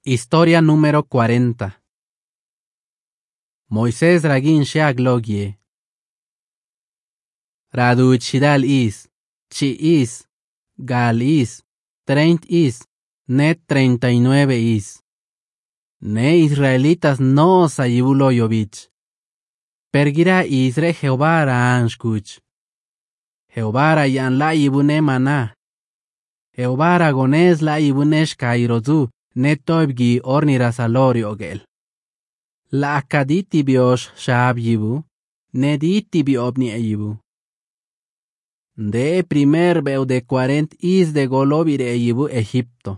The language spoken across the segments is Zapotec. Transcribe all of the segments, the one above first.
Historia número 40. Moisés ragin shaglogie. Raduchidal is, chi is, gal is, 30 is, net 39 is. Ne israelitas no sayibulo yovich. Pergira isre Jehová anshkuch. Jehová yan la ibune mana. Jehová gones la ibunesh kairozu. Netoibgi ornira salorio gel. La akaditi biosh shab yibu, nediti biobni yibu. De primer beu de 40 is de golobire yibu Egipto.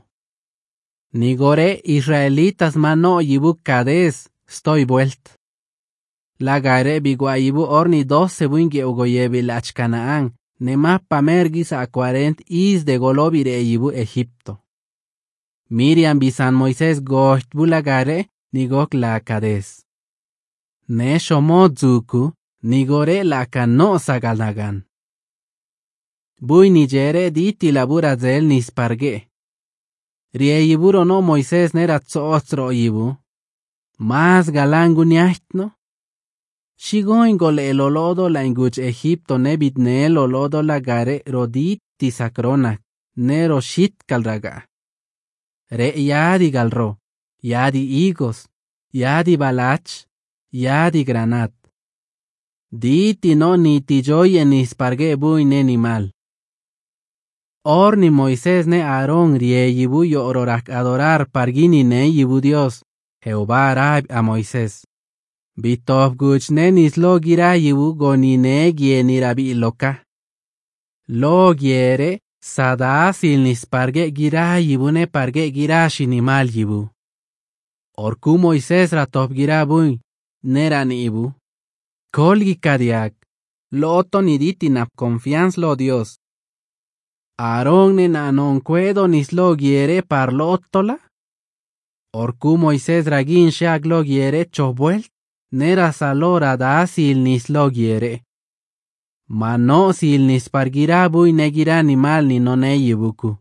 Nigore israelitas mano yibu kades, estoy vuelt. La gare bigua yibu orni 12 buinge ugoyebi lach Canaan, nema pamergis a 40 is de golobire yibu Egipto. Miriam bisan Moisés gocht bulagare nigok la kades. Ne shomodzuku nigore la kano sagalagan. Bui nigere diti labura zel nisparge. Rieyiburo no Moisés nera tzotzro yibu. Mas galangu niachtno. Shigoin gole el olodo la inguch Egipto nebit ne el olodo la gare roditi sacronak nero shit kalraga. Re yadi galro, yadi higos, yadi balach, yadi granat. Diti no ni tijoye ni sparge bui ne ni mal. Or ni Moisés ne Aarón rie yibu yo ororak adorar pargini ne yibu Dios, Jehová rab a Moisés. Bitov guch ne nislo gira yibu goni ne gie ni rabi loka. Lo giere, Sada silnis parge gira yibune parge gira shinimal yibu. Orku Moisés ratop gira bui, nera ni ibu. Kolgi kadiak, lo oto niditi nap confianz lo Dios. Aarón ne nanon cuedo nislo giere par lo otola. Orku Moisés ragin shag lo giere chobuelt, nera salora da silnis lo giere. Mano silnis pargira bui negira ni mal ni no ne yibuku.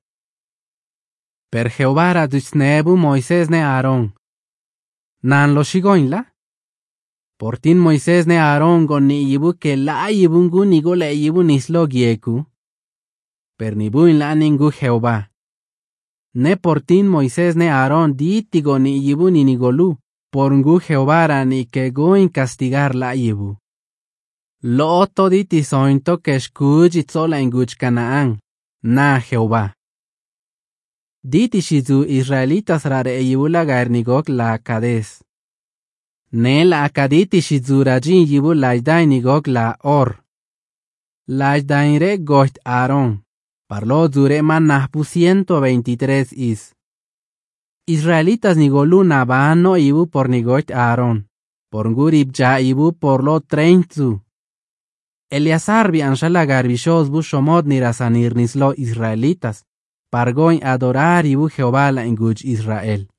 Per Jehová radusnebu Moisés ne Aarón. Nan lo shigoinla? Portin Moisés ne Aarón gon ni yibu ke la yibungu ni go le yibu nislo gieku. Per ni buin la ningu Jehová. Ne portin Moisés ne Aarón diti go ni yibu ni nigolu. Porngu Jehová ni que goin castigar la yibu. Lo oto diti sointo que shkuji tzola inguch Canaan, na Jehová. Diti shizu israelitas rare yibula garnigok la kades. Ne la akaditi shizu rajin yibu lajdai nigok la or. Lajdain re gocht Aarón. Parlo dure man nahpu 123 is. Israelitas nigolu nabano yibu por nigocht Aarón. Por ngurib ja yibu por lo 30. Eleazar bian shalagar bishos bu shomod nirasanir nislo israelitas, pargoin adorar ibu Jehová la inguch Israel.